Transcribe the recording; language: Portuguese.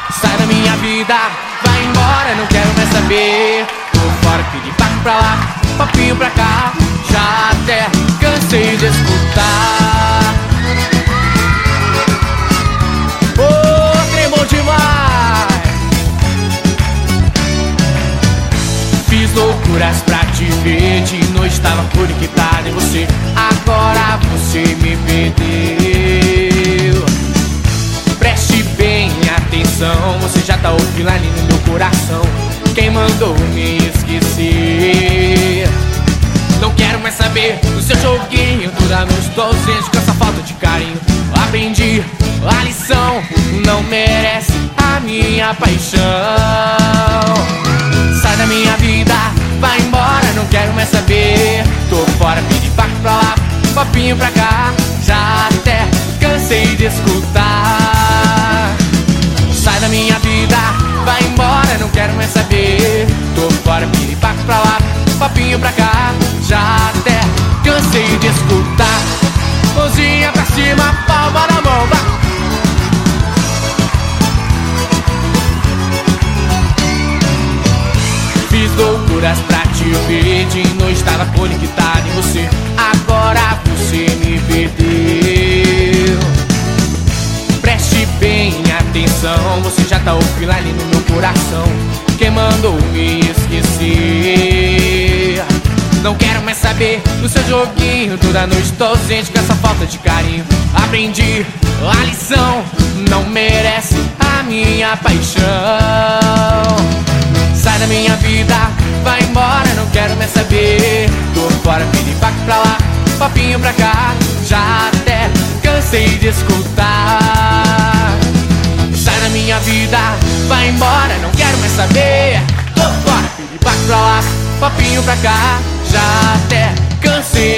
Sai da minha vida, vai embora, não quero mais saber. Tô fora, piripaque pra lá, papinho pra cá. Já até cansei de escutar. Oh, trem bom demais. Fiz loucuras pra te ver, de noite estava conectado em você. Agora você me perdeu. Preste bem atenção, você já tá offline no meu coração. Quem mandou me esquecer? Não quero mais saber do seu joguinho. Toda noite tô ausente com essa falta de carinho. Aprendi a lição, não merece a minha paixão. Sai da minha vida, vai embora, não quero mais saber. Tô fora, piripaque pra lá, papinho pra cá. Já até cansei de escutar. Sai da minha vida, vai embora, não quero mais saber. Tô fora, piripaque pra lá, papinho pra cá. Já até cansei de escutar. Mãozinha pra cima, palma na mão, vai. Fiz loucuras pra te ver, de noite estava conectado em você. Agora você me perdeu. Preste bem atenção, você já tá offline no meu coração. Quem mandou me esquecer? Não quero mais saber do seu joguinho. Toda noite tô ausente com essa falta de carinho. Aprendi a lição, não merece a minha paixão. Sai da minha vida, vai embora, não quero mais saber. Tô fora, piripaque pra lá, papinho pra cá. Já até cansei de escutar. Sai da minha vida, vai embora, não quero mais saber. Tô fora, piripaque pra lá, papinho pra cá. Já até cansei